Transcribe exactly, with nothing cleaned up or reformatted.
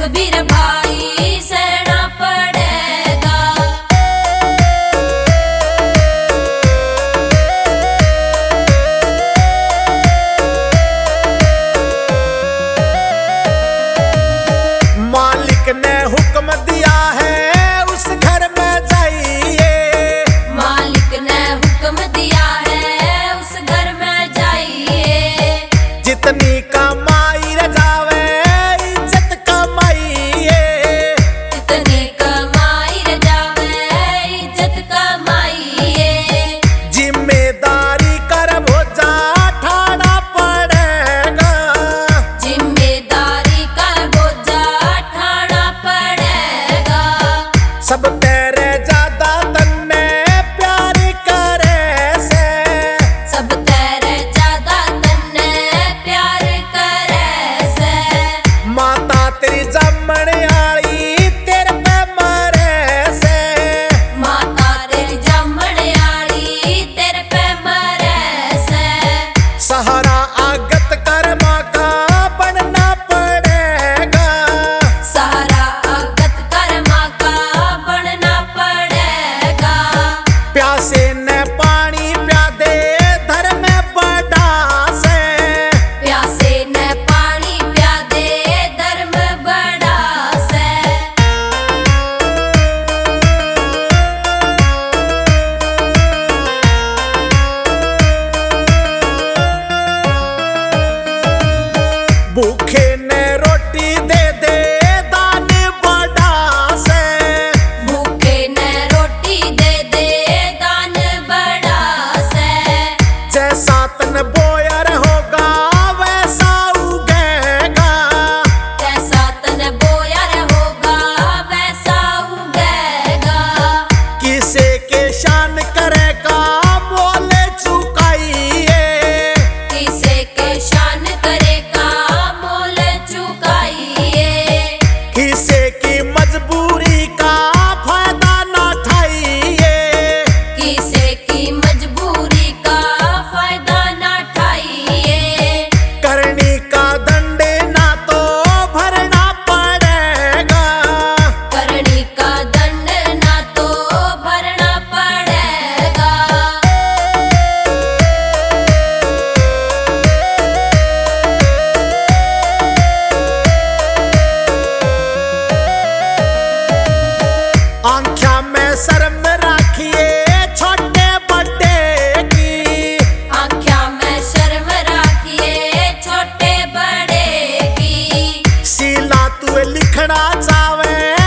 सुखबीर भाई सहना पड़ेगा। मालिक ने हुक्म दिया है उस घर में जाइए। मालिक ने हुक्म दिया है उस घर में जाइए। जितनी कमाई र जावे इज्जत कमाइए। जितनी कमाई र जावे इज्जत कमाइए। जिम्मेदारी कर भोजा ठाना पड़ेगा। जिम्मेदारी का बोझा ठाना पड़ेगा। सब तेरे ज्यादा तन्ने प्यार करे से। सब तेरे ज्यादा तन्ने प्यार करे से। माता तेरी जमण आली तेरे पे मरे से। माता तेरी जमण आली तेरे पे मरे से। सहारा आगत कर्मा का बनना पड़ेगा। सहारा आगत कर्मा का बनना पड़ेगा। प्यासे ने पानी प्या दे धर्म बड़ा से। प्यासे ने पानी प्या दे धर्म बड़ा से। भूखे ने रोटी दे दे दान बड़ा से। भूखे ने रोटी दे दे दान बड़ा से। जैसा तन बोयर होगा वैसा उगेगा। जैसा तन बोयर होगा वैसा उगेगा। किसे के शान करेगा मोल चुकाइए। किसे के शान करेगा मोल चुकाइए। किसे की मजबूरी का फायदा ना उठाइए। किसे की मजबूरी का फायदा ना उठाइए। करनी का दंड ना तो भरना पड़ेगा। करनी का दंड ना तो भरना पड़ेगा। आंख्या में शर्म राखिए छोटे बड़े की। आँख्या में शर्म राखिए छोटे बड़े की। सीला तू लिखना चावे